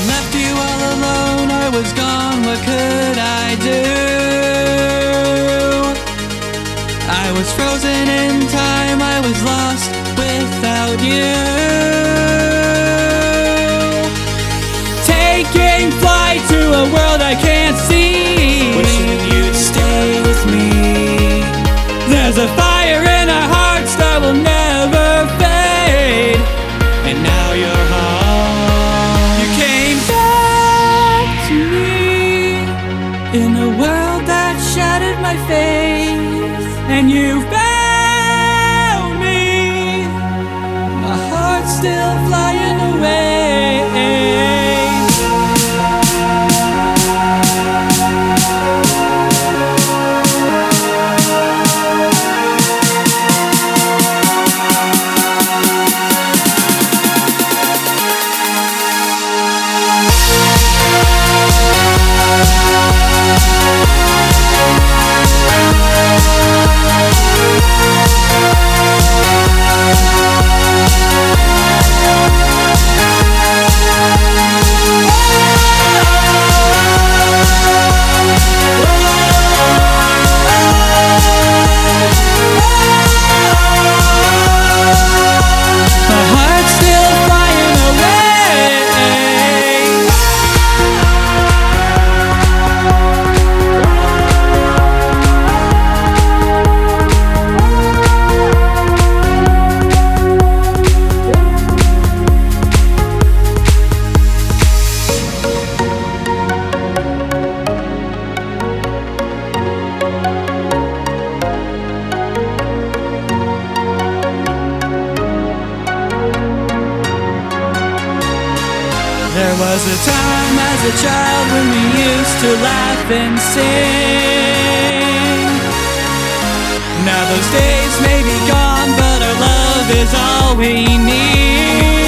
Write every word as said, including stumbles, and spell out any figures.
left you all alone, I was gone, what could I do? I was frozen in time, I was lost without you. Taking flight to a world I can't see, wishing you'd stay with me. There's a fire in our hearts that will never fade, and now you're home. You came back to me in a world that shattered my faith, and you found me, my heart's still flying away. There was a time as a child when we used to laugh and sing. Now those days may be gone, but our love is all we need.